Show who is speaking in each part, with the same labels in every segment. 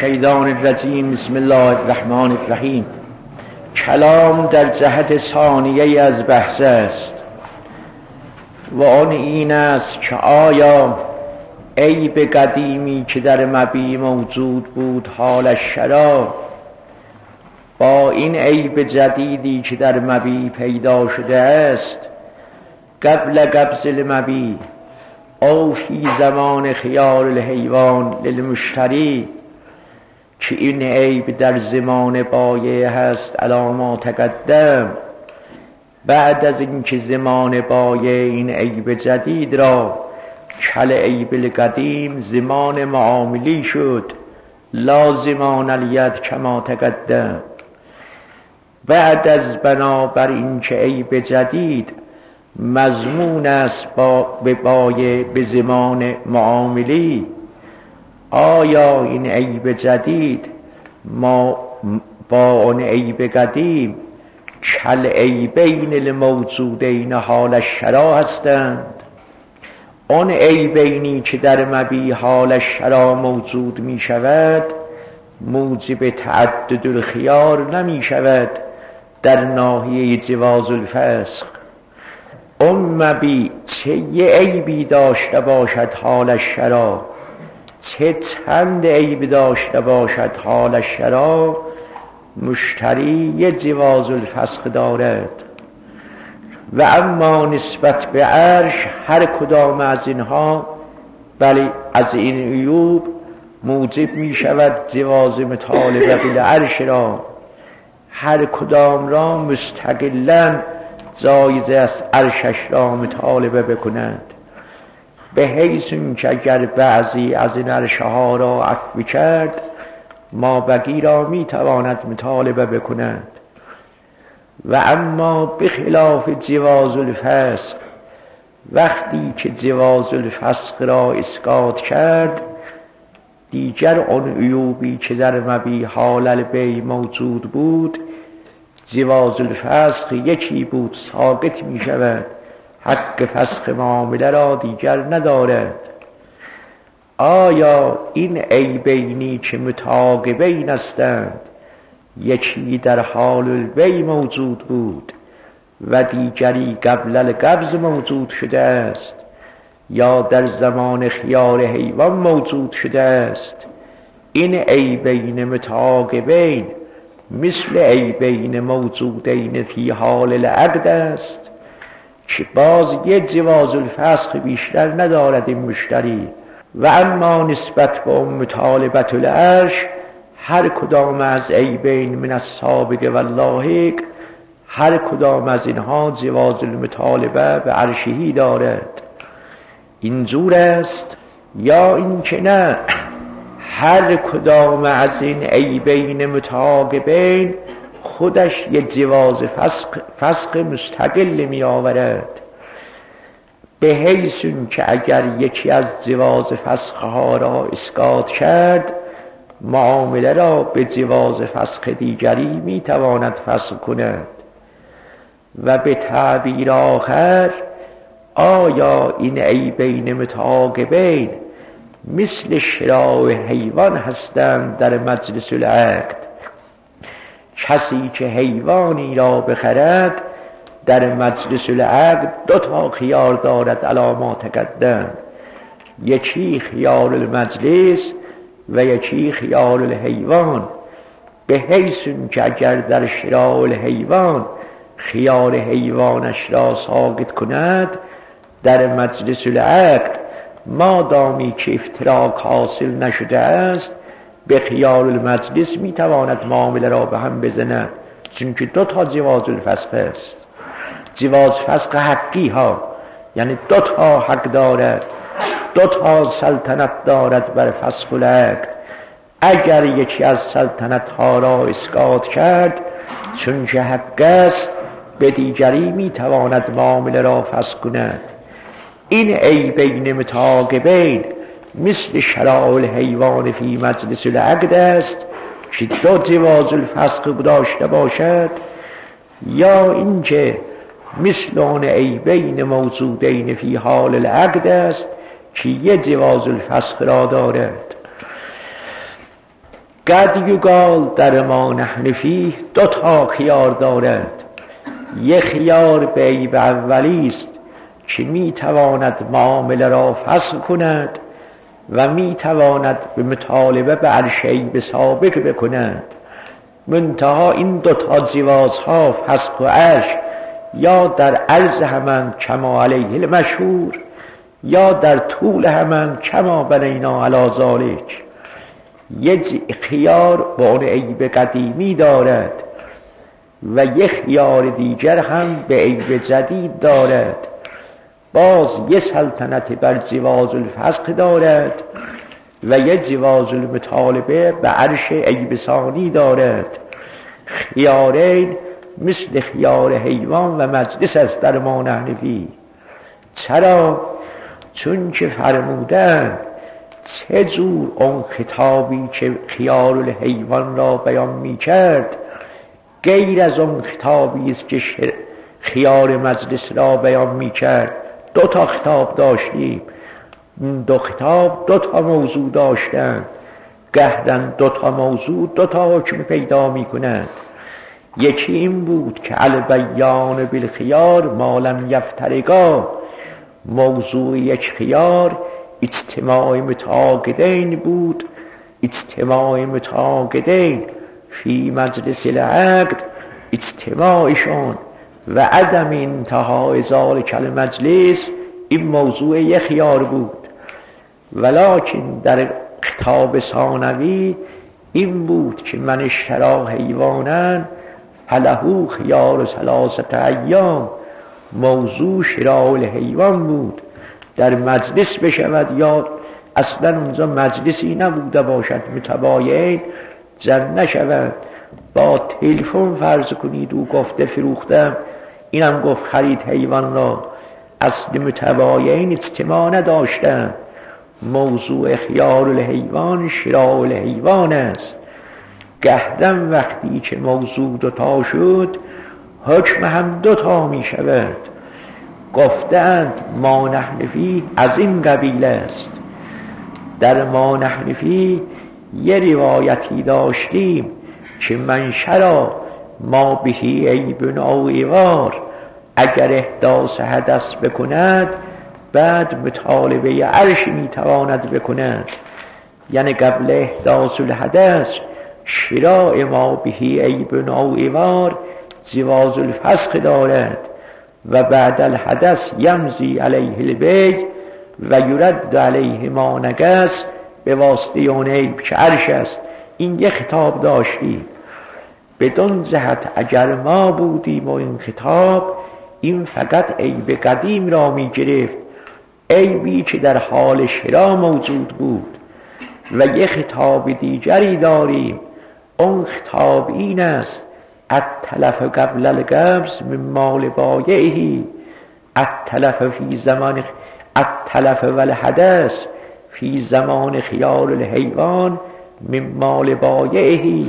Speaker 1: الشیطان الرجیم. بسم الله الرحمن الرحیم. کلام در جهت ثانیه از بحث است و آن این است که آیا عیب قدیمی که در مبی موجود بود حالش چرا با این عیب جدیدی که در مبی پیدا شده است قبل قبض المبی او فی زمان خیار الحیوان للمشتری، که این عیب در زمان بایع هست علی ما تقدم، بعد از اینکه زمان بایع این عیب جدید را کل عیب القدیم زمان معاملی شد، لا زمان الید کما تقدم. بعد از بنابر این که عیب جدید مضمون است به بایع به زمان معاملی، آیا این عیب جدید ما با آن عیب قدیم کل عیبین الموجودین حالش شرا هستند؟ آن عیبینی که در مبی حالش شرا موجود می شود موجب تعدد الخیار نمی شود در ناحیه جواز الفسخ. اون مبی چه یه عیبی داشته باشد حالش شرا، چه چند عیب داشته باشد حالش شرا، مشتری یه جواز الفسخ دارد. و اما نسبت به عرش هر کدام از اینها، بلی از این عیوب موجب می شود جواز مطالبه بالعرش را، هر کدام را مستقلاً جایز است عرشش را مطالبه بکند، به حیث که اگر بعضی از این عرشها را عفو کرد ما بقی را می تواند مطالبه بکند. و اما بخلاف جواز الفسخ، وقتی که جواز الفسخ را اسقاط کرد دیگر آن عیوبی که در مبی حال البیع موجود بود جواز الفسخ یکی بود ساقط می شود، حق فسخ معامله را دیگر ندارد. آیا این عیبینی که متعاقبین هستند، یکی در حال البیع موجود بود و دیگری قبل القبض موجود شده است، یا در زمان خیار حیوان موجود شده است، این عیبین متعاقبین مثل عیبین موجودین فی حال العقد است که باز یه جواز الفسخ بیشتر ندارد این مشتری. و اما نسبت به مطالبت العرش هر کدام از عیبین من السابق و اللاحق، هر کدام از اینها جواز المطالبه به عرشهی دارد. اینجور است یا این که نه، هر کدام از این عیبین متعاقبین خودش یه جواز فسخ مستقل می آورد، به حیث که اگر یکی از جواز فسخها را اسقاط کرد معامله را به جواز فسخ دیگری می تواند فسخ کند. و به تعبیر آخر آیا این عیبین متعاقبین مثل شراء حیوان هستند در مجلس العقد؟ کسی که حیوانی را بخرد در مجلس العقد دو تا خیار دارد علی ما تقدم، یکی خیار المجلس و یکی خیار الحیوان، به حیث که اگر در شراء الحیوان خیار حیوانش را ساقط کند در مجلس العقد مادامی که افتراق حاصل نشده است به خیار المجلس می تواند معامله را به هم بزند، چون که دو تا جواز الفسخ است. جواز فسخ حقی ها یعنی دو تا حق دارد، دو تا سلطنت دارد بر فسخ العقد. اگر یکی از سلطنت ها را اسقاط کرد چون که حق است به دیگری می تواند معامله را فسخ کند. این عیبین متعاقبین مثل شراء الحیوان فی مجلس العقد است که دو جواز الفسخ داشته باشد، یا اینکه مثل آن عیبین موجودین فی حال العقد است که یه جواز الفسخ را دارد. قد یقال در ما نحن فیه دو تا خیار دارد. یک خیار به عیب اولی است که میتواند معامله را فسخ کند و میتواند به مطالبه به عرش عیب سابق بکند. منتها این دو تا زیوازها فسخ و عرش یا در عرض همان کما علیه المشهور یا در طول همان کما بنینا علی ذالک. یک خیار به اون عیب قدیمی دارد و یک خیار دیگر هم به عیب جدید دارد. باز یه سلطنت بر جواز الفسخ دارد و یه جواز المطالبه به عرش عیب ثانی دارد. خیارین مثل خیار حیوان و مجلس است در ما نحن فیه. چرا؟ چون که فرمودند چه جور اون خطابی که خیار الحیوان را بیان می کرد غیر از اون خطابی است که خیار مجلس را بیان می کرد. دو تا خطاب داشتیم، دو خطاب دو تا موضوع داشتند. گهدن دو تا موضوع دو تا حکم پیدا می کنند. یکی این بود که البیان بالخیار ما لم یفترقا. موضوع یک خیار اجتماع متعاقدین بود. اجتماع متعاقدین فی مجلس العقد اجتماعشون و عدم انتهای ذالک المجلس این موضوع یک خیار بود. ولکن در خطاب ثانوی این بود که من اشترا حیوانن فله خیار ثلاثه ایام. موضوع شراء الحیوان بود. در مجلس بشود یا اصلا اونجا مجلسی نبوده باشد، متبایعین جمع نشود. با تلفن فرض کنید او گفته فروختم، اینم گفت خرید حیوان را، اصل متبایعین اجتماع نداشتند. موضوع خیار الحیوان شراء الحیوان است. گهدن وقتی که موضوع دوتا شد حکم هم دوتا می شود. گفتند ما نحن فیه از این قبیل است. در ما نحن فیه یه روایتی داشتیم که من شرا ما بهی عیب او ایوار، اگر احداث حدث بکند بعد مطالبه عرش میتواند بکند. یعنی قبل احداث الحدث شراء ما بهی عیب او ایوار جواز الفسخ دارد و بعد الحدث یمضی علیه البیع و یرد علیه ما نقص به واسطه اون عیب که عرش است. این یک خطاب داشتیم. بدون جهت اگر ما بودیم و این خطاب این فقط عیب قدیم را می گرفت، عیبی که در حال شرا موجود بود. و یک خطاب دیگری داریم، اون خطاب این است التلف قبل القبض من مال بایعه، التلف فی زمان التلف والحدث فی زمان خیار الحیوان من مال بایعه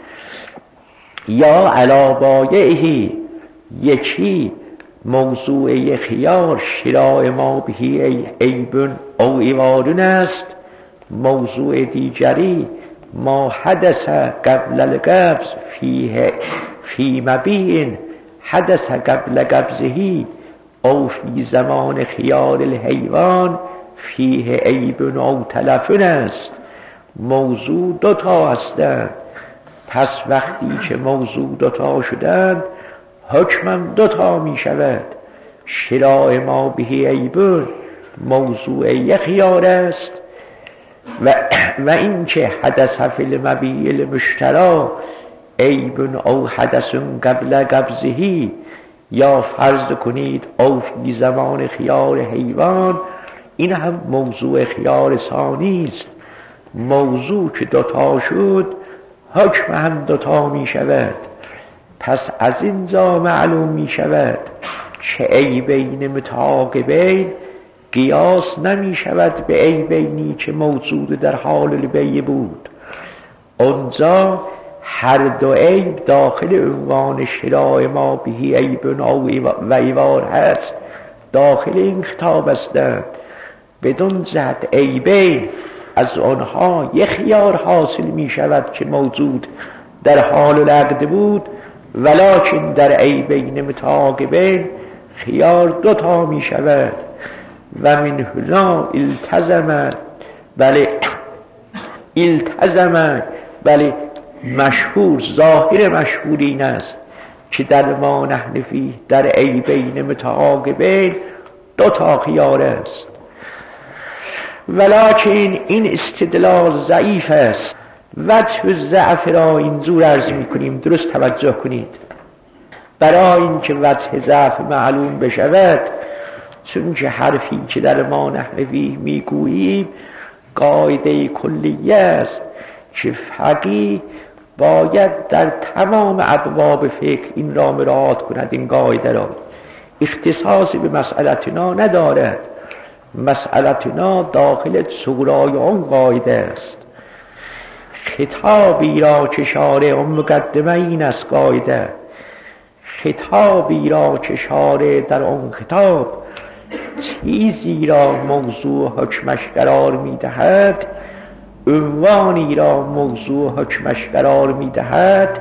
Speaker 1: یا علی بایعه. یکی موضوع خیار شراء ما بهی عیب او ایوارون است. موضوع دیگری ما حدث قبل القبض فی مبیع حدث قبل قبضه او فی زمان خیار الحیوان فیه عیب او تلفن است. موضوع دوتا هستند. پس وقتی که موضوع دوتا شدند حکمم دوتا می شود. شراء ما بهی عیب موضوع یک خیار است و این که حدث فی المبیع المشترا عیب او حدث قبل قبضه یا فرض کنید او فی زمان خیار حیوان، این هم موضوع خیار ثانی است. موضوع که دوتا شد حکم هم دوتا می شود. پس از اینجا معلوم می شود که عیبین متعاقبین قیاس نمی شود به عیبینی که موجود در حال البیع بود. اونجا هر دو عیب داخل عنوان شراء ما بهی عیب و ایوار هست، داخل این خطاب هستند. بدون جهت عیبین از آنها یک خیار حاصل می شود که موجود در حال العقد بود، ولکن در عیبین متعاقبین خیار دوتا می شود. و من هنا التزم، بله مشهور، ظاهر مشهور این است که در ما نحن فیه در عیبین متعاقبین دوتا خیار است. ولکن این استدلال ضعیف است. وجه ضعف را اینجور عرض میکنیم، درست توجه کنید. برای اینکه وجه ضعف معلوم بشود، چون که حرفی که در ما نحن فیه میگوییم قاعده کلیه است که فقیه باید در تمام ابواب فقه این را مراعات کند. این قاعده را اختصاصی به مسئلتنا ندارد، مسئلتنا داخل سورای آن قاعده است. خطابی را که شارع مقدمه این است قاعده، خطابی را که شارع در آن خطاب چیزی را موضوع حکمش قرار میدهد، عنوانی را موضوع حکمش قرار میدهد،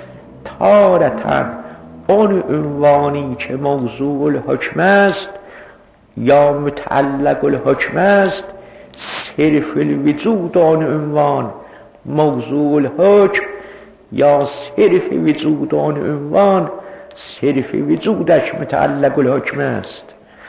Speaker 1: تارةً آن عنوانی که موضوع الحکم است یا متعلق الحکم است، صرف الوجود آن عنوان موضوع الحکم یا صرف وجود آن عنوان صرف وجودش متعلق الحکم است.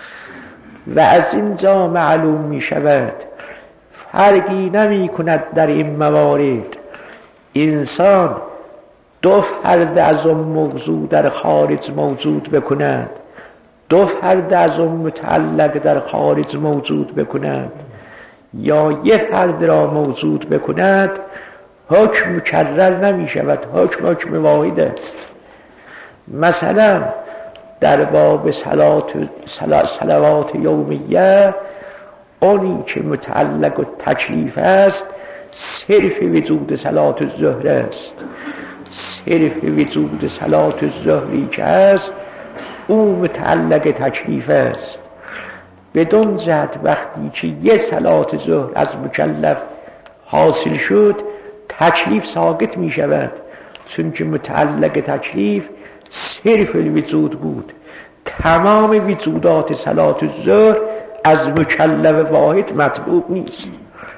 Speaker 1: و از اینجا معلوم می شود فرقی نمی کند در این موارد انسان دو فرد از آن موضوع در خارج موجود بکند، دو فرد از آن متعلق در خارج موجود بکند، یا یک فرد را موجود بکند، حکم مکرر نمی شود، حکم واحد است. مثلا در باب صلوات یومیه آنی که متعلق و تکلیف است صرف وجود صلات الظهر است، صرف وجود صلات الظهری که است او متعلق تکلیف است. بدون جهت وقتی که یه صلات ظهر از مکلف حاصل شد تکلیف ساقط می شود، چون که متعلق تکلیف صرف الوجود بود. تمام وجودات صلات الظهر از مکلف واحد مطلوب نیست.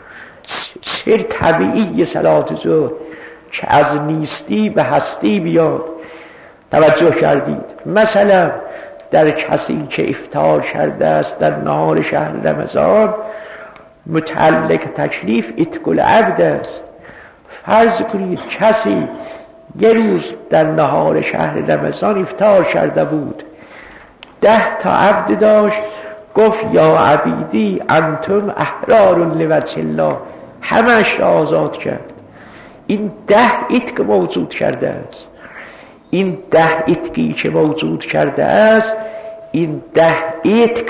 Speaker 1: سر طبیعی صلات ظهر که از نیستی به هستی بیاد. توجه کردید؟ مثلا در کسی که افطار کرده است در نهار شهر رمضان، متعلق تکلیف عتق العبد است. فرض کنید کسی یه روز در نهار شهر رمضان افطار کرده بود، 10 تا عبد داشت، گفت یا عبیدی انتم احرار لوجه الله، همش را آزاد کرد. این 10 عتق موجود کرده است. این 10 عتقی که موجود کرده است، این 10 عتق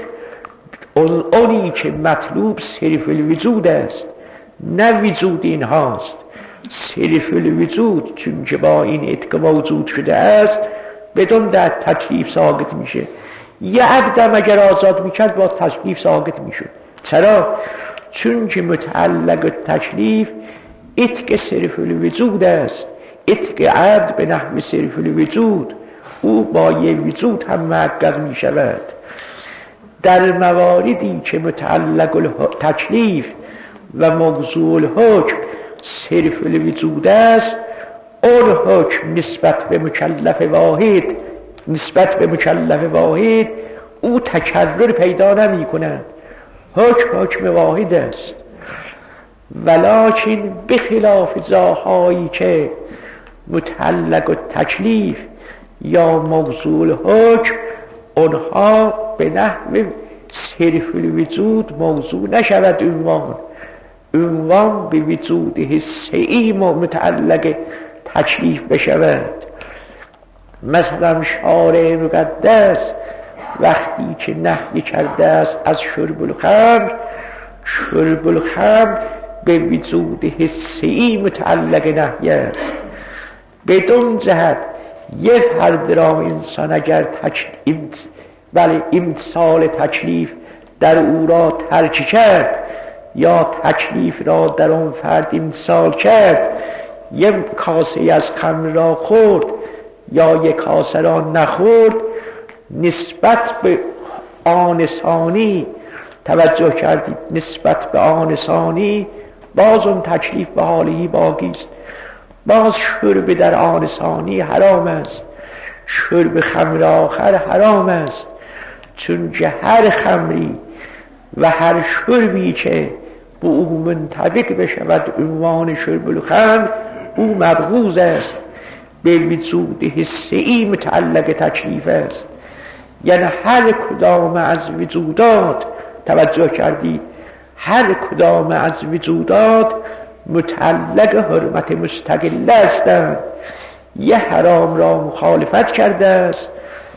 Speaker 1: اونی که مطلوب صرف الوجود است، نه وجود این هاست. صرف الوجود چون که با این عتق موجود شده است بدون در تکلیف ساقط میشه. یه عبدم اگر آزاد میکرد با تکلیف ساقط میشد. چرا؟ چون که متعلق تکلیف عتق صرف الوجود است. عتق عبد به نحو صرف الوجود، او با یه وجود هم محقق میشود. در مواردی که متعلق تکلیف و موضوع الحکم صرف الوجود است، اون حکم نسبت به مکلف واحد او تکرر پیدا نمی کند. حکم واحد است. ولکن بخلاف جاهایی که متعلق تکلیف یا موضوع الحکم اونها به نحو صرف الوجود موضوع نشود عنوان به وجود حسیی متعلق تکلیف بشود. مثلا شارع مقدس وقتی که نهی کرده است از شرب الخمر به وجود حسیی متعلق نهی است. بدون جهت یه فرد را انسان اگر امتصال تکلیف در او را ترک کرد، یا تکلیف را در آن فرد امسال کرد، یک کاسه از خمر را خورد یا یک کاسه را نخورد، نسبت به آن ثانی توجه کردید، نسبت به آن ثانی باز اون تکلیف به حالی باقی است. باز شرب در آن ثانی حرام است، شرب خمر آخر حرام است، چون که هر خمری و هر شربی که به او منطبق بشود عنوان شرب الخمر، او مبغوض است، به وجود حسی متعلق تکلیف است. یعنی هر کدام از وجودات، توجه کردید، هر کدام از وجودات متعلق حرمت مستقله هستند. یه حرام را مخالفت کرده است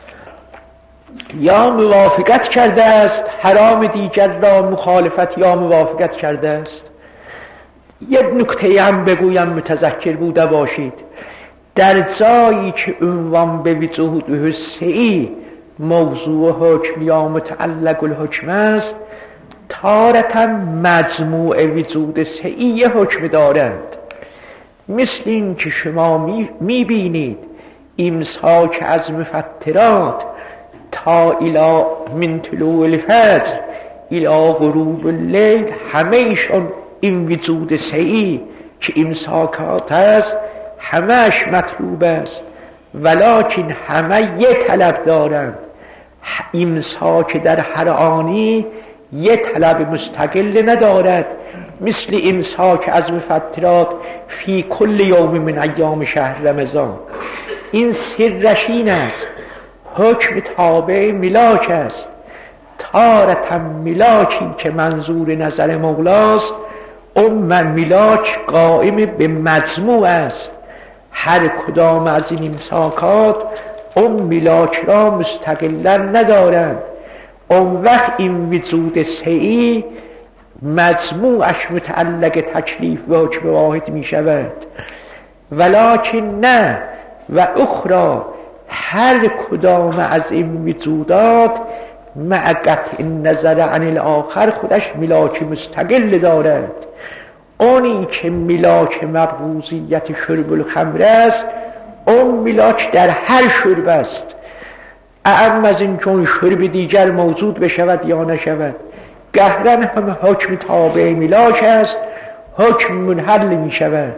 Speaker 1: یا موافقت کرده است، حرام دیگر را مخالفت یا موافقت کرده است. یک نکته هم بگویم متذکر بوده باشید، در جایی که عنوان به وجود حسی موضوع حکم یا متعلق الحکم است، تارتا مجموع وجود سعی حکم دارند. مثل این که شما میبینید امساک از مفطرات تا الى من طلوع الفجر الى غروب اللیل، همه ایشان این وجود سعی که امساکات است همهش مطلوب است، ولکن همه یه طلب دارند. امساک در هر آنی یه طلب مستقل ندارد، مثل امساک از مفطرات فی کل یوم من ایام شهر رمضان. این سرش این است، حکم تابع ملاک است. تارتا ملاکی که منظور نظر مولاست، اون ملاک قائم به مجموع است. هر کدام از این امساکات اون ملاک را مستقلا ندارند. اون وقت این وجود سعی مجموعش متعلق تکلیف و حکم واحد می شود. ولکن نه و اخرى، هر کدام از این وجودات مع قطع نظر عن الاخر خودش ملاک مستقل دارد. اونی که ملاک مبغوضیت شرب الخمر است، اون ملاک در هر شرب است، اعم از این چون شرب دیگر موجود بشود یا نشود. گهرن هم حکم تابع ملاک است، حکم منحل می شود.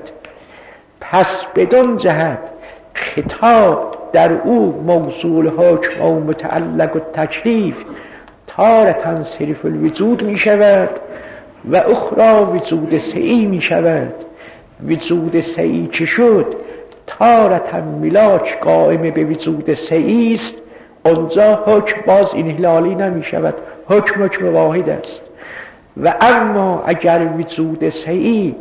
Speaker 1: پس بدون جهت خطاب در او موصول حکم و متعلق و تکلیف تارتا صرف الوجود می شود و اخرى وجود سعی می شود. وجود سعی چه شد؟ تارتا ملاک قائم به وجود سعی است، اونجا حکم باز انحلالی نمی شود، حکم واحد است. و اما اگر وجود سعی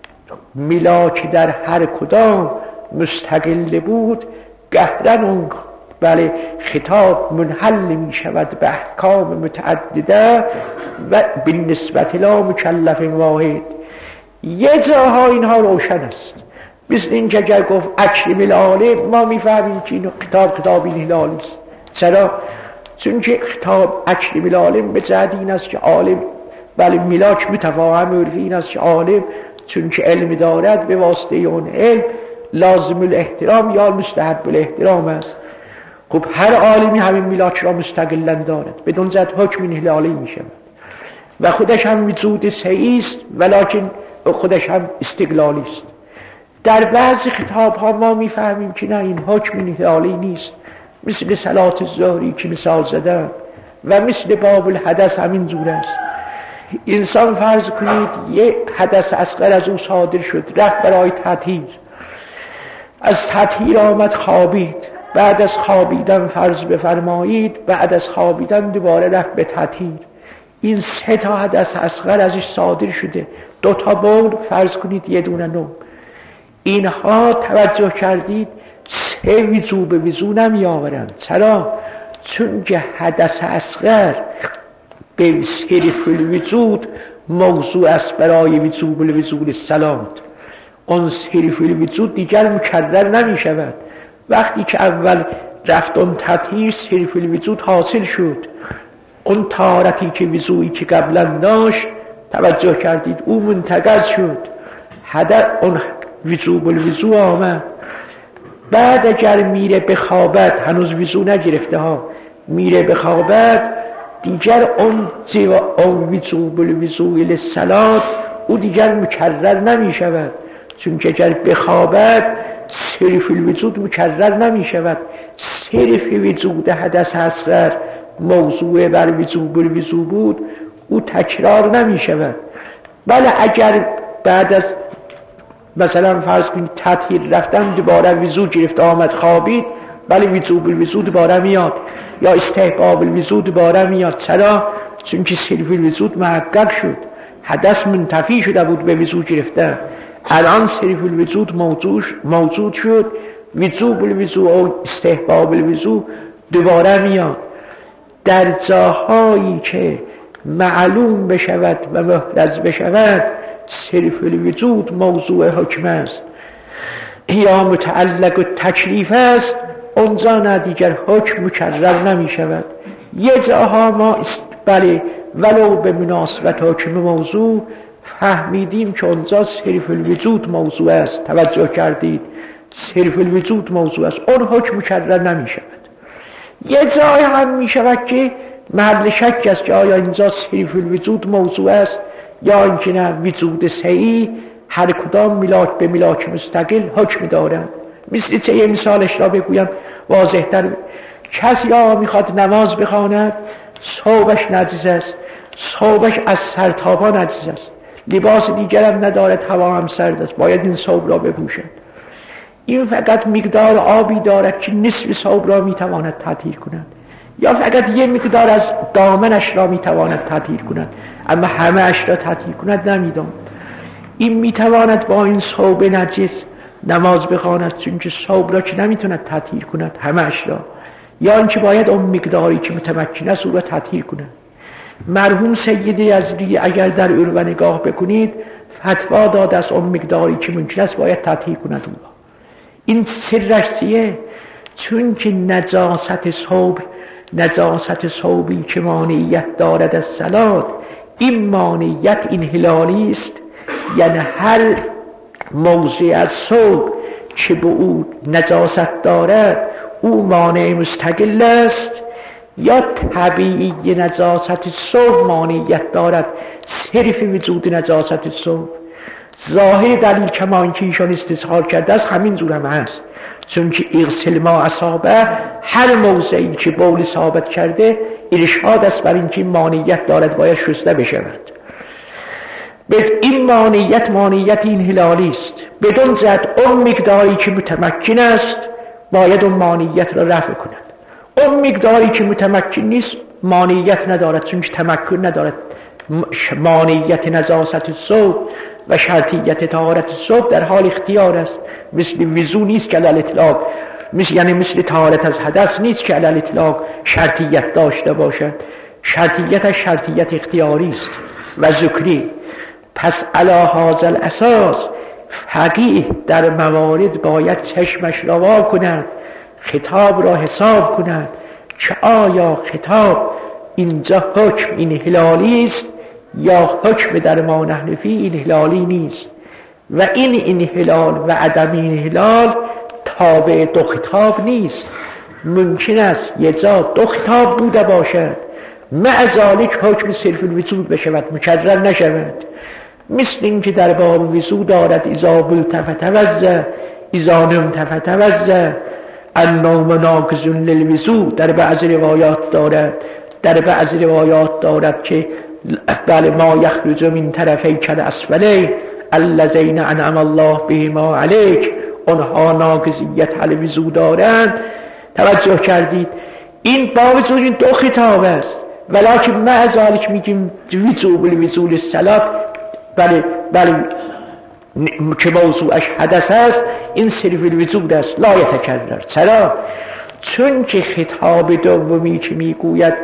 Speaker 1: ملاک در هر کدام مستقل بود، گهرن اون بله خطاب منحل می شود به احکام متعدده و بالنسبت لا مکلف واحد. یه جاها اینها روشن است، مثل این که اگر گفت اکرم العالم، ما میفهمیم که این خطاب انحلالی است. چرا؟ چون که خطاب اکرم العالم به جهت این است که عالم بله ملاک متفاهم عرفی این است که عالم چون که علم دارد به واسطه اون علم لازم الاحترام یا مستحب الاحترام است. خب هر عالمی همین ملاک را مستقلا دارد، بدون جهت حکم انحلالی می شود و خودش هم وجود سعی است ولکن خودش هم استقلالی است. در بعضی خطاب ها ما میفهمیم که نه، این حکم انحلالی نیست، مثل صلات الظهری که مثال زدم و مثل باب الحدث همین جور است. انسان فرض کنید یک حدث اصغر از او صادر شد، رفت برای تطهیر، از تطهیر آمد خوابید، بعد از خوابیدن فرض بفرمایید بعد از خوابیدن دوباره رفت به تطهیر. این سه تا حدث اصغر ازش صادر شده، 2 تا بول فرض کنید یه دونه نوم. اینها توجه کردید سه وضو به وضو نمی آورند. چرا؟ چون که حدث اصغر به صرف الوجود موضوع است برای وجوب الوضو السلام. اون صرف الوجود دیگر مکرر نمی شود. وقتی که اول رفت اون تطهیر صرف الوجود حاصل شد، اون طهارتی که وضویی که قبلا داشت توجه کردید او منتقض شد، اون وضوء الوضوء آمد. بعد اگر میره بخوابد، هنوز وضوء نگرفته ها، میره بخوابد دیگر اون وضوء الوضوء للصلاة او دیگر مکرر نمی شود، چون که اگر بخوابد صرف الوضوء مکرر نمی شود. صرف وجود حدث اصغر موضوع بر وضوء الوضوء بود، او تکرار نمی شود. بله اگر بعد از مثلا فرض کنید تطهیر رفتن دوباره وضو گرفت آمد خوابید، بله وضوء الوضوء دوباره میاد، یا استحباب الوضوء دوباره میاد. چرا؟ چون که صرف الوضوء محقق شد، حدث منتفی شده بود به وضو گرفتن، الان صرف الوضوء موجود شد، وضوء الوضوء و استحباب الوضوء دوباره میاد. در جاهایی که معلوم بشود و محرز بشود صرف الوجود موضوع حکم است یا متعلق و تکلیف است، اونجا نه دیگر حکم مکرر نمی شود. یه جاها ما بله ولو به مناسبت حکم موضوع فهمیدیم که اونجا صرف الوجود موضوع است، توجه کردید، صرف الوجود موضوع است، اون حکم مکرر نمی شود. یه جای هم می شود که محل شک است که آیا اینجا صرف الوجود موضوع است یا اینکه نه وجود صحیح، هر کدام ملاک به ملاک مستقل حکم دارند. مثل چه یه مثالش را بگویم واضح‌تر، کسی را میخواد نماز بخواند، ثوبش نجس است، ثوبش از سر تا پا نجس است، لباس دیگر هم ندارد، هوا هم سرد است، باید این ثوب را بپوشد. این فقط مقدار آبی دارد که نصف ثوب را میتواند تطهیر کند، یا فقط یه مقدار از دامنش را میتواند تطهیر کند، اما همه اش را تطهیر کند نمیداند. این میتواند با این ثوب نجس نماز بخواند، چون که ثوب را که نمیتواند تطهیر کند همه اش را، یا اینکه باید اون مقداری که متمکن است او را تطهیر کند. مرحوم سید یزدی اگر در عروه نگاه بکنید فتوا داده است اون مقداری که ممکن است باید تطهیر کند او را. این سرش چیه؟ چون که نجاست ثوبی که مانعیت دارد از صلات، این مانعیت انحلالی است، یعنی هر موضع از ثوب که به او نجاست دارد او مانع مستقل است، یا طبیعی نجاست ثوب مانعیت دارد صرف وجود نجاست ثوب. ظاهر دلیل کما اینکه ایشان استظهار کرده است همین جور هم هست، چون که اغسل ما اصابه هر موضعی که بول ثابت کرده ارشاد است بر اینکه مانعیت دارد باید شسته بشود. این مانعیت انحلالی است، بدون جهت اون مقداری که متمکن است باید اون مانعیت را رفع کند، اون مقداری که متمکن نیست مانعیت ندارد، چون که تمکن ندارد. مانعیت نجاست ثوب و شرطیت طهارت ثوب در حال اختیار است، مثل وضو نیست که علی الاطلاق، مثل طهارت از حدث نیست که علی الاطلاق شرطیت داشته باشد. شرطیتش شرطیت اختیاری است و ذکری. پس علی هذا الاساس فقیه در موارد باید چشمش را وا کند، خطاب را حساب کند که آیا خطاب اینجا حکم انحلالی است یا حکم در ما نحن فیه انحلالی نیست، و این انحلال و عدم انحلال تابع دو خطاب نیست. ممکن است یه جا دو خطاب بوده باشد مع ذالک حکم صرف الوجود بشود مکرر نشود، مثل این که در باب وضو دارد اذا بلت فتوضا اذا نمت فتوضا، النوم ناقض للوضو در بعض روایات دارد که بله ما یخرج من طرفی کل اسفلی الذین انعم الله بهما علیک، اونها ناقضیت الوضو دارند. توجه کردید؟ این با وجود این دو خطاب است، ولکن مع ذالک میگیم وجوب الوضو للصلاة، بله که موضوعش حدث است، این صرف الوجود است لا یتکرر. چرا؟ چون که خطاب دومی که میگوید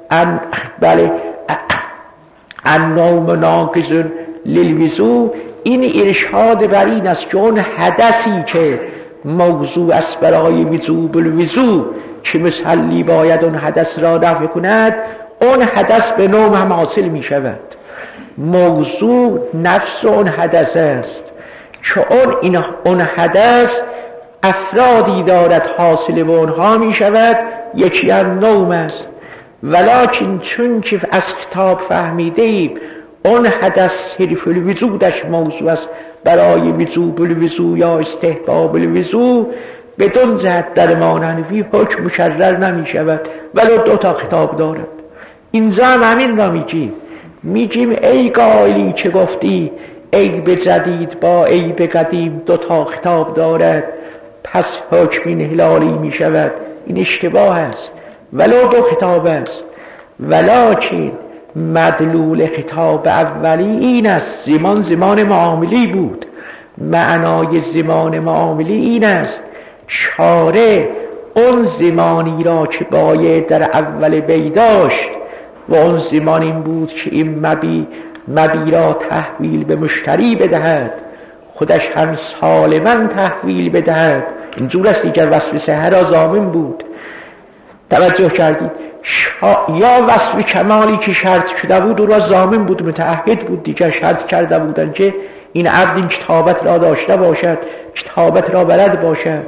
Speaker 1: النوم ناقض للوضو، این ارشاد بر این است که اون حدثی که موضوع است برای وجوب الوضو که مصلی باید اون حدث را رفع کند، اون حدث به نوم هم حاصل می شود. موضوع نفس اون حدث است، چون اون حدث افرادی دارد حاصل به اونها می شود، یکی هم نوم است. ولکن چون که از کتاب فهمیده ایم اون حدث صرف الوضوعش موضوع است برای وضوء الوضوء یا استحباب الوضوء، بدون جهت در امام حنفی حکم مشرر نمی شود ولو 2 تا خطاب دارد. اینجا هم همین را میگیم ای قائلی که گفتی عیب جدید با عیب قدیم 2 تا خطاب دارد پس حکم انحلالی می شود، این اشتباه است. ولو 2 خطاب است، ولکن مدلول خطاب اولی این است زمان معاملی بود. معنای زمان معاملی این است شارع اون زمانی را که باید در اول بی داشت و اون زمان این بود که این مبی را تحویل به مشتری بدهد، خودش هم سالما تحویل بدهد. اینجور است دیگر وصف صحه را ضامن بود. توجه کردید؟ یا وصف کمالی که شرط شده بود او را ضامن بود، متعهد بود، دیگر شرط کرده بودن که این عبد این کتابت را داشته باشد، کتابت را بلد باشد.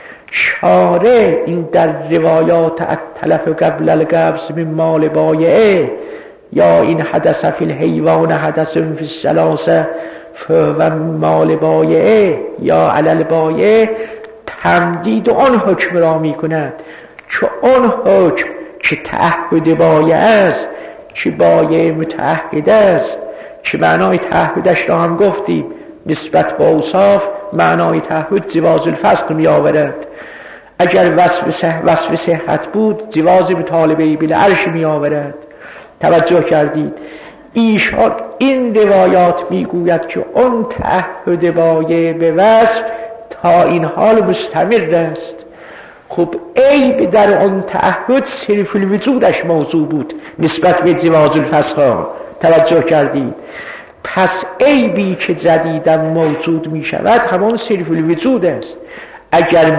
Speaker 1: شارع این در روایات التلف قبل القبض من مال بایعه یا این حدث فی الحیوان حدث فی الثلاثه و مال بایعه یا علی البایع تمدید آن حکم را می کند، چون آن حکم که تعهد بایع است، که بایع متعهد است، که معنای تعهدش را هم گفتیم نسبت با اوصاف معنای تعهد جواز الفسق می آورد. اگر وصف صحت بود جواز مطالبه بالعرش می آورد. توجه کردید؟ ایشان این روایات می گوید که اون تعهد بایع به وصف تا این حال مستمر است. خب عیب در اون تعهد صرف الوجودش موضوع بود نسبت به جواز الفسق. توجه کردید؟ پس عیبی که جدیداً موجود می شود همان صرف الوجود است. اگر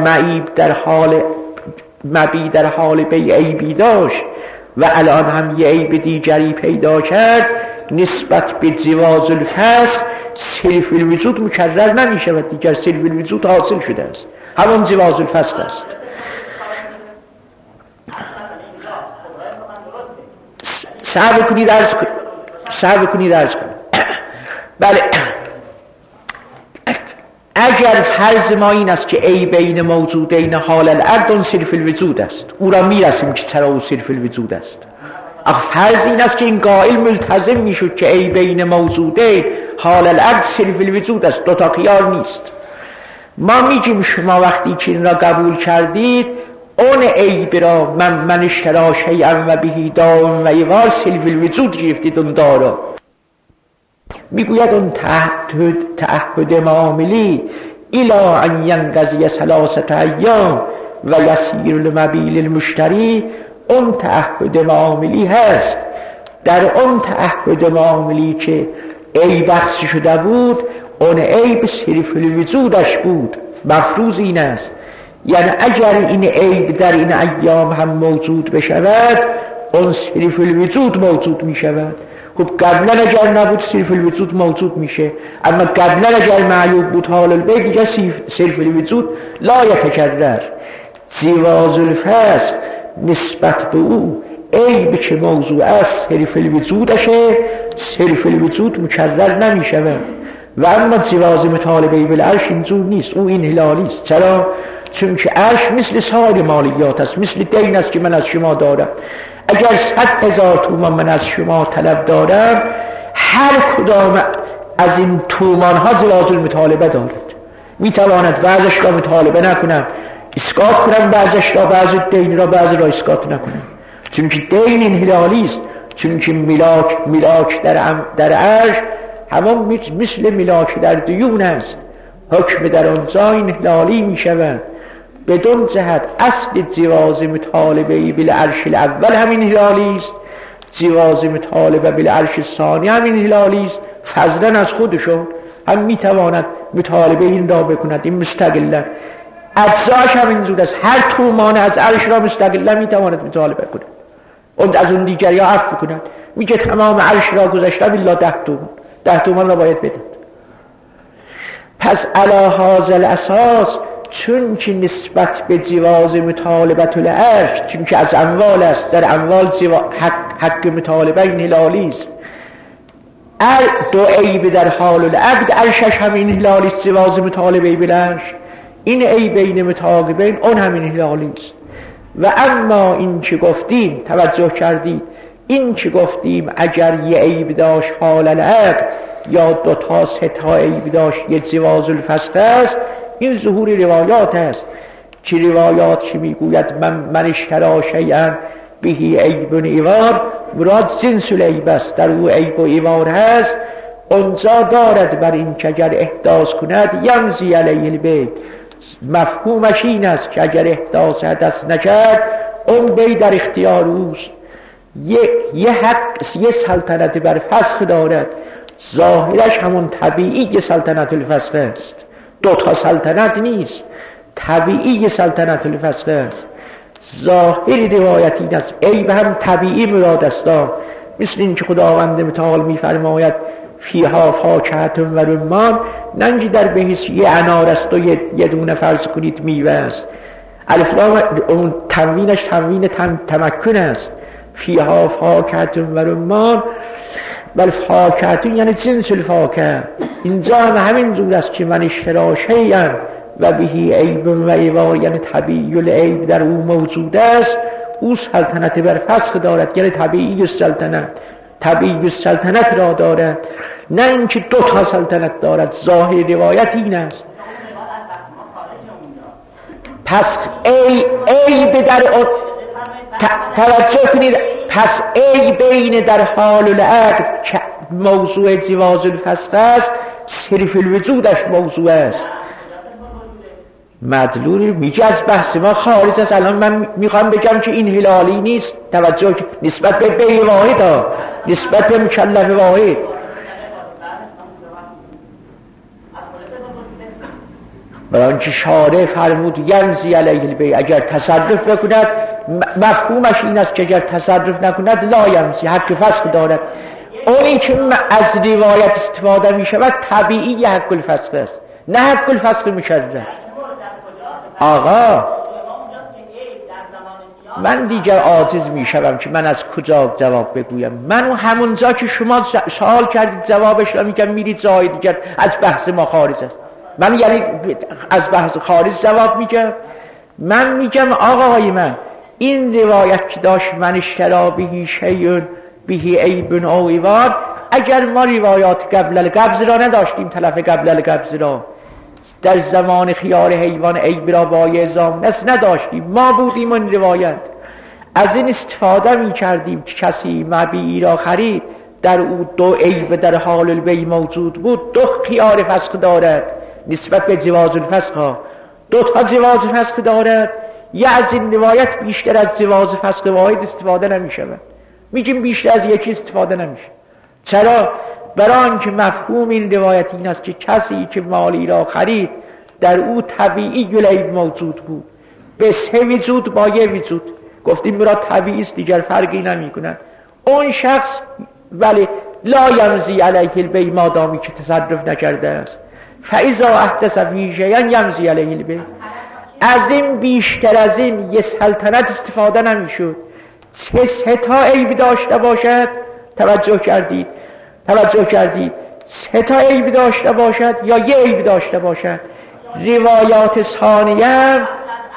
Speaker 1: مبی در حال بی عیبی داشت و الان هم یه عیب دیگری پیدا کرد نسبت به جواز الفسق صرف الوجود مکرر نمی شود، دیگر صرف الوجود حاصل شده است، همان جواز الفسق است. صبر کنید عرض کنید. بله، اگر فرض ما این است که ای بین موجودین حال الارض صرف الوجود است، او را میرسیم که چرا او صرف الوجود است. فرض این است که این قائل ملتزم میشد که ای بین موجودین حال الارض صرف الوجود است، 2 تا خیار نیست. ما میگیم شما وقتی که این را قبول کردید اون عیب را من اشترا شیئا و بهی دائم و یوار صرف الوجود گرفتید اون دارا. میگوید اون تعهد معاملی الا ان ینقضی 3 ایام و یسیر المبیل المشتری، اون تعهد معاملی هست. در اون تعهد معاملی که عیب بخش شده بود اون عیب صرف الوجودش بود. مفروض این است یعنی اگر این عیب در این ایام هم موجود بشود اون صرف الوجود موجود می شود. خب قبلا اگر نبود صرف الوجود موجود میشه، اما قبلا اگر معیوب بود حال البیت دیگه صرف الوجود لا یتکرر. جواز الفسق نسبت به او عیب که موضوع است صرف الوجودشه، صرف الوجود مکرر نمی شود. و اما جواز مطالبه بالعرش اینجور نیست، او انحلالی است. چرا؟ چون که عرش مثل سایر مالیات است، مثل دین است که من از شما دارم. اگر 100,000 تومان من از شما طلب دارم، هر کدام از این تومان ها جواز المطالبه دارد. میتواند بعضش را مطالبه نکنم، اسقاط کنم بعضش را، بعض دین را بعض را اسقاط نکنم، چون که دین انحلالی است. چون که ملاک در عرش همان مثل ملاک در دیون است، حکم در آنجا انحلالی می شود. بدون جهت اصل جواز مطالبه بالعرش الاول همین انحلالی است، جواز مطالبه بالعرش ثانی همین انحلالی است. فضلا از خودشون هم میتواند مطالبه این را بکند، این مستقلا اجزاش هم اینجور است. هر تومان از عرش را مستقلا میتواند مطالبه کند. اون از اون دیگری ها عفو کند. میگه تمام عرش را گذاشتم الا 10 تومان را باید بدید. پس علی هذا الاساس، چون که نسبت به جواز مطالبت العرش، چون که از اموال است، در اموال حق مطالبه این هلالی است، دو عیب در حال العقد، عرشش همین هلالی است، جواز مطالبه بالعرش، این عیبین متعاقبین اون همین هلالی است. و اما این که گفتیم، توجه کردید، این که گفتیم اگر یه عیب داشت حال العقد یا 2 تا 3 تا عیب داشت یه جواز الفسخ است، این ظهور روایات است که روایات که میگوید من اشترا شیئا بهی عیب و ایوار، مراد جنس العیب است، در او عیب و ایوار هست، اونجا دارد بر این که اگر احداث کند یمضی علیه البیع. مفهومش این است که اگر احداث حدث نکرد اون بی در اختیار اوست. یه حق، یه سلطنت بر فسخ دارد، ظاهرش همون طبیعی سلطنت الفسخ است، 2 تا سلطنت نیست، طبیعی سلطنت الفسخ است. ظاهر روایت این است، عیب هم طبیعی مراد است، مثل این که خداوند متعال میفرماید فیها فاکهة و رمان، ننجی در بهش یه انار است و یه دونه فرض کنید میوه است. الف لام اون تنوینش تنوین تمکن است، فیها فاکهة و رمان، بل فاکهة یعنی جنس الفاکهه. اینجا هم همین جور است که من اشترا شیئا و بهی عیب و ایوار، یعنی طبیعی العیب در او موجود است، او سلطنت بر فسخ دارد، یعنی طبیعی السلطنت را دارد، نه اینکه 2 تا سلطنت دارد. ظاهر روایت این است. پس عیب در توجه کنید، پس عیبین در حال العقد که موضوع جواز الفسخ است، صرف الوجودش موضوع است. مدلول میگه از بحث ما خارج است. الان من میخوام بگم که این هلالی نیست، توجه نسبت به بیع واحد ها، نسبت به مکلف واحد. برای که شارع فرمود یمضی علیه البیع، اگر تصرف بکند، مفهومش این است که اگر تصرف نکند لا یمضی، حق فسخ دارد. اونی که از روایت استفاده می شود طبیعی حق الفسخ است، نه حق الفسخ مشرع. آقا من دیگر عاجز می شدم که من از کجا جواب بگویم. من همونجا که شما سوال کردید جوابش را میگم، میرید جای دیگر، از بحث ما خارج است. من یعنی از بحث خارج جواب میگم. من میگم آقای من این روایت که داشت من اشترا بهی شیء بهی عیب او ایوار، اگر ما روایات قبل القبض را نداشتیم، تلف قبل القبض را در زمان خیار حیوان عیب را بایع ضامنه نداشتیم، ما بودیم اون روایت، از این استفاده می کردیم که کسی مبیعی را خرید، در او 2 عیب در حال البیع موجود بود، 2 خیار فسخ دارد نسبت به جواز الفسخ ها، 2 تا جواز فسخ دارد. یا از این روایت بیشتر از جواز فسخ واحد استفاده نمی شود، میگیم بیشتر از یکی استفاده نمیشه. چرا؟ برای آنکه مفهوم این روایت این است که کسی که مالی را خرید در او طبیعی العیب موجود بود، به 3 وجود با 1 وجود، گفتیم مراد طبیعی است، دیگر فرقی نمی کند. اون شخص ولی لا یمضی علیه البیع، مادامی که تصرف نکرده است. فاذا احدث فیه شیئا یمضی علیه البیع. از این بیشتر از این یه سلطنت استفاده نمیشد. 3 تا عیب داشته باشد، توجه کردید 3 تا عیب داشته باشد یا 1 عیب داشته باشد. روایات ثانیه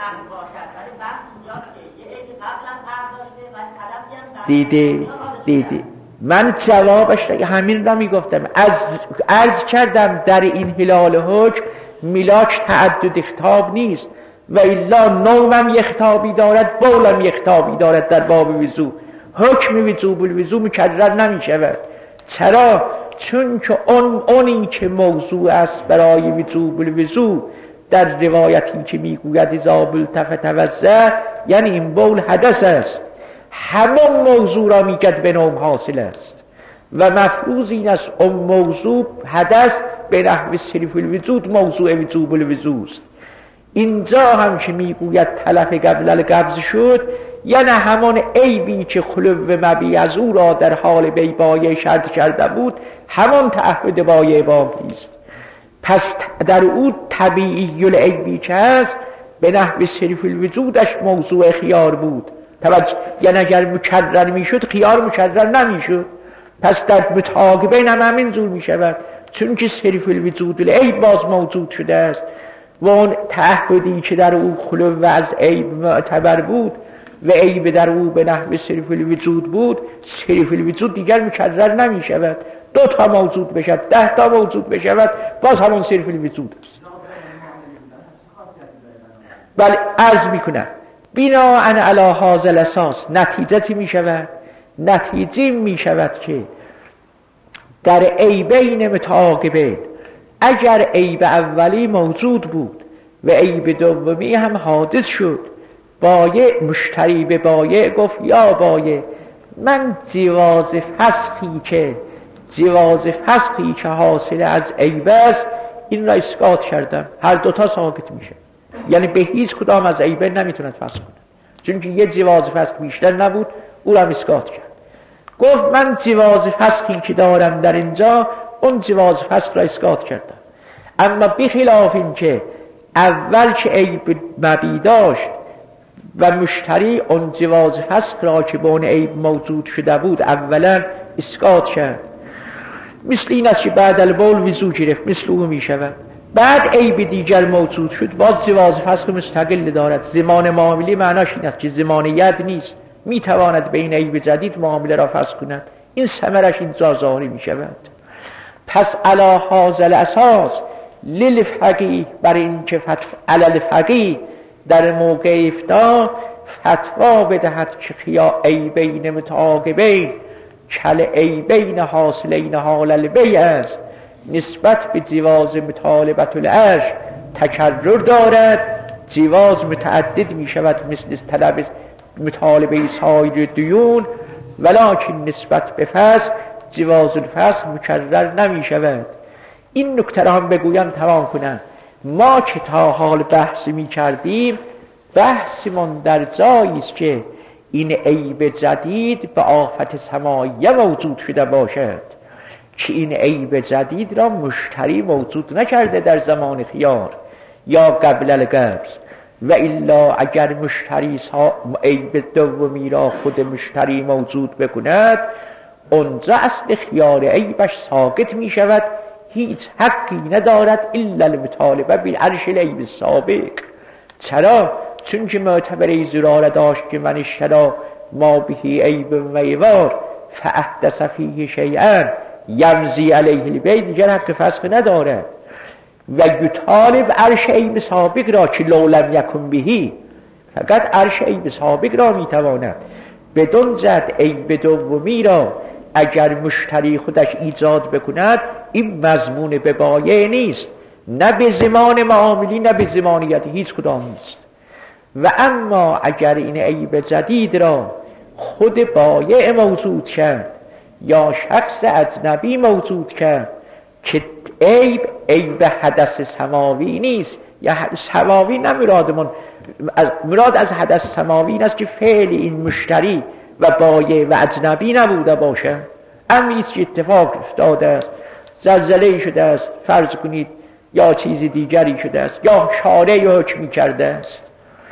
Speaker 1: دیده من جوابش همین را میگفتم، از عرض کردم در این هلال حکم میلاک تعدد خطاب نیست، و الا نومم یک خطابی دارد، بولم یک خطابی دارد. در باب وضو حکم وجوب الوضو مکرر نمی شود. چرا؟ چون که اونی که موضوع است برای وجوب الوضو در روایتی که میگوید اذا بلتفت توضأ، یعنی این بول حدث است، همون موضوع را میگد به نوم حاصل است و مفروض این است اون موضوع حدث به نحو صرف الوجود موضوع وجوب الوضو است. اینجا هم که میگوید تلف قبل القبض شد، یعنی همان عیبی که خلو مبی از او را در حال بیبایه شرط کرده بود همان تعهد بایه باقی است. پس در او طبیعی العیبی که هست به نحو صرف الوجودش موضوع خیار بود. توجه، یعنی اگر مکرر میشد خیار مکرر نمیشد. پس در متعاقبین هم همین جور میشود، چون که صرف الوجود العیب باز موجود شده است و اون تعهدی که در او خلو از عیب معتبر بود و عیب در او به نحو صرف الوجود بود، صرف الوجود دیگر مکرر نمی شود. 2 تا موجود بشود، 10 تا موجود بشود، باز همون صرف الوجود است. بله عرض میکنم بناءً علی هذا الاساس نتیجه می شود، نتیجه می شود که در عیبین متعاقبین اگر عیب اولی موجود بود و عیب دومی هم حادث شد، بایع مشتری به بایع گفت یا بایع من جواز فسخی که حاصل از عیب است این را اسقاط کردم. هر 2 تا ساکت میشه، یعنی به هیچ کدام از عیبه نمیتوند فسخ کنه، چون که یه جواز فسخ بیشتر نبود او را اسقاط کرد. گفت من جواز فسخی که دارم در اینجا اون جواز فسخ را اسقاط کردم. اما بخلاف این که اول که عیب مبی داشت و مشتری اون جواز فسخ را که به اون عیب موجود شده بود اولا اسقاط کرد، مثل این است که بعد البول وضو گرفت، مثل او می شود. بعد عیب دیگر موجود شد، باز جواز فسخ مستقل دارد. زمان معامله معناش این است که زمان ید نیست، می تواند بین عیب جدید معامله را فسخ کند. این ثمرش اینجا ظاهر می شود. پس علی هذا الاساس للفقیه، بر این که علی الفقیه در موقع افتاء فتوا بدهد که خیا عیبین متعاقبین کل عیبین حاصلین حال البیع است، نسبت به جواز مطالبت العرش تکرر دارد، جواز متعدد می شود مثل طلب مطالبه سایر دیون، ولکن نسبت به فسخ جواز الفسخ مکرر نمی شود. این نکته را هم بگویم تمام کنم. ما که تا حال بحث می کردیم بحثمون در جایی است که این عیب جدید به آفت سماعیه موجود شده باشد که این عیب جدید را مشتری موجود نکرده در زمان خیار یا قبل القبض، و الا اگر مشتری عیب دومی را خود مشتری موجود بکند اونجا اصل خیار عیبش ساقط می شود، هیچ حقی ندارد الا المطالبه بالعرش العیب السابق. چرا؟ چون که معتبره زراره داشت که من اشترا ما بهی عیب و ایوار فاحدث فیه شیئا یمضی علیه البیع، دیگر حق فسخ ندارد. و یطالب عرش عیب سابق را که لو لم یکن بهی، فقط عرش عیب سابق را میتواند. بدون زد عیب دومی را اگر مشتری خودش ایجاد بکند این مضمون به بایع نیست، نه به زمان معاملی نه به زمانیت، هیچ کدام نیست. و اما اگر این عیب جدید را خود بایع موجود کرد یا شخص اجنبی موجود کرد که عیب حدث سماوی نیست، یا سماوی نه مراد از حدث سماوی این است که فعل این مشتری و بایع و اجنبی نبوده باشه، امریست که اتفاق افتاده است، زلزله شده است فرض کنید، یا چیز دیگری شده است، یا شارع حکمی کرده است.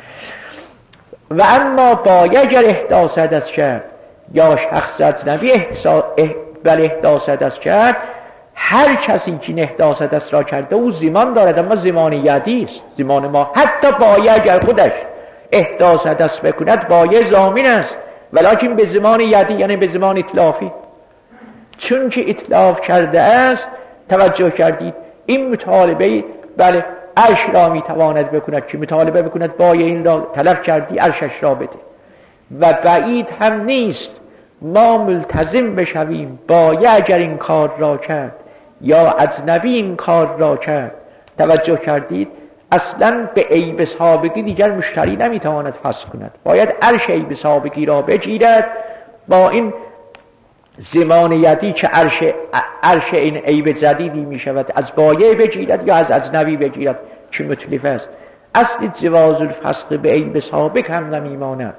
Speaker 1: و اما بایع اگر احداث حدث کرد یا شخص اجنبی احداث حدث کرد، هر کسی که این احداث حدث را کرده او زمان دارد، اما زمان یدی است، زمان ما. حتی بایع اگر خودش احداث حدث بکند بایع ضامن است، ولکن به زمان یدی، یعنی به زمان اطلافی. چون که اطلاف کرده است، توجه کردید این مطالبه بله عرش را میتواند بکند که مطالبه بکند بایع این را طلب کردی عرشش را بده. و بعید هم نیست ما ملتزم بشویم بایع اگر این کار را کرد یا اجنبی این کار را کرد، توجه کردید اصلا به عیب سابقی دیگر مشتری نمیتواند فسخ کند، باید عرش عیب سابقی را بگیرد، با این زمان یدی که عرش این عیب جدیدی می شود از بایع بگیرد یا از اجنبی بگیرد که متلف است. اصل جواز الفسخ به عیب سابق هم نمیماند،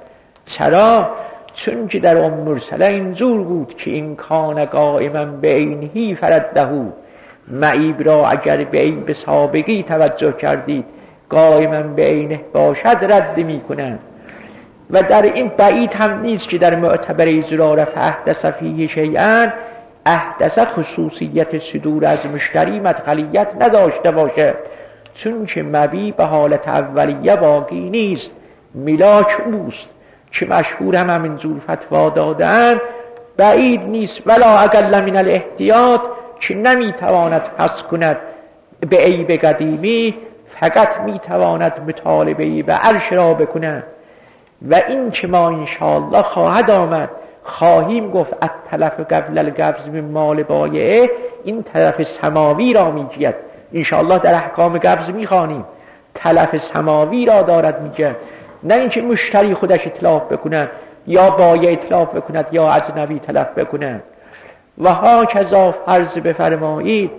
Speaker 1: چرا؟ چون که در اون مرسله اینجور بود که این کان قائما به عینهی فردهو، معیب را اگر به عیب سابقی توجه کردید قائما به عینه باشد رد می کنند. و در این بعید هم نیست که در معتبر زراره فاحدث فیه شیئا، احدث خصوصیت صدور از مشتری مدخلیت نداشته باشد، چون که مبی به حالت اولیه باقی نیست، ملاک اوست که مشهور هم همینجور فتوا دادن. بعید نیست ولا اقل من الاحتیاط که نمیتواند پس کند به عیب قدیمی، فقط میتواند مطالبه به عرش را بکند. و این که ما انشاءالله خواهد آمد خواهیم گفت التلف قبل القبض من مال بایعه، این تلف سماوی را میگید. انشاءالله در احکام قبض میخوانیم تلف سماوی را دارد میگه، نه اینکه مشتری خودش اتلاف بکند یا بایع اتلاف بکند یا اجنبی تلف بکند. و ها کذا فرض بفرمایید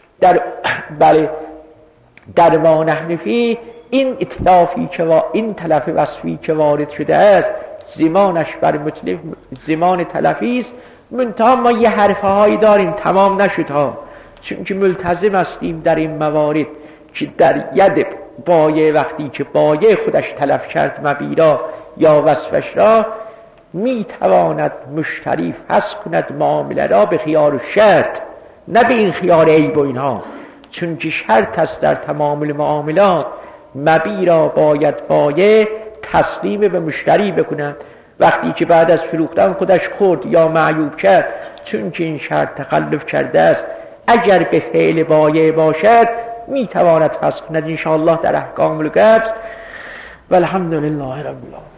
Speaker 1: در ما نحن فی، این اتلافی که این تلف وصفی که وارد شده است زمانش بر مطلق زمان تلفی است. منتها ما یه حرفه هایی داریم تمام نشد ها، چون که ملتزم هستیم در این موارد که در ید بایع وقتی که بایع خودش تلف کرد مبیرا یا وصفش را، میتواند مشتری فسخ کند معامله را به خیار و شرط، نه به این خیار عیب و اینها، چون که شرط است در تمام معاملات مبیرا باید بایع تسلیم به مشتری بکند. وقتی که بعد از فروختن خودش خورد یا معیوب کرد، چون که این شرط تخلف کرده است، اگر به فعل بایع باشد میتواند فسخ کند انشاءالله در احکام القبض. والحمد لله رب العالمین.